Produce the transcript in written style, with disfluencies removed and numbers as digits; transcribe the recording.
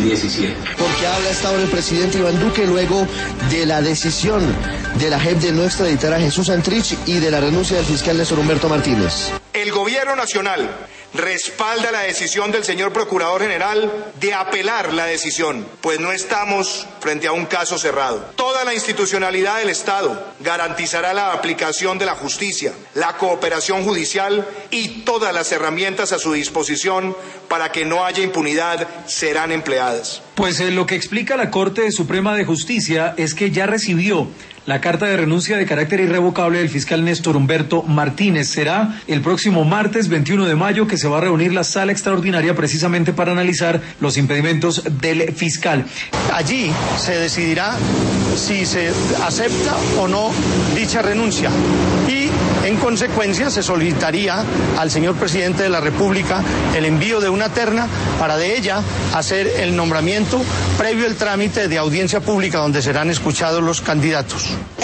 2017. Porque habla hasta ahora el presidente Iván Duque luego de la decisión de la JEP de no extraditar a Jesús Santrich y de la renuncia del fiscal Néstor Humberto Martínez. El gobierno nacional respalda la decisión del señor Procurador General de apelar la decisión, pues no estamos frente a un caso cerrado. Toda la institucionalidad del Estado garantizará la aplicación de la justicia, la cooperación judicial y todas las herramientas a su disposición para que no haya impunidad serán empleadas. Pues lo que explica la Corte Suprema de Justicia es que ya recibió la carta de renuncia de carácter irrevocable del fiscal Néstor Humberto Martínez. Será el próximo martes 21 de mayo que se va a reunir la sala extraordinaria precisamente para analizar los impedimentos del fiscal. Allí se decidirá si se acepta o no dicha renuncia y en consecuencia se solicitaría al señor presidente de la República el envío de una terna para de ella hacer el nombramiento previo al trámite de audiencia pública donde serán escuchados los candidatos.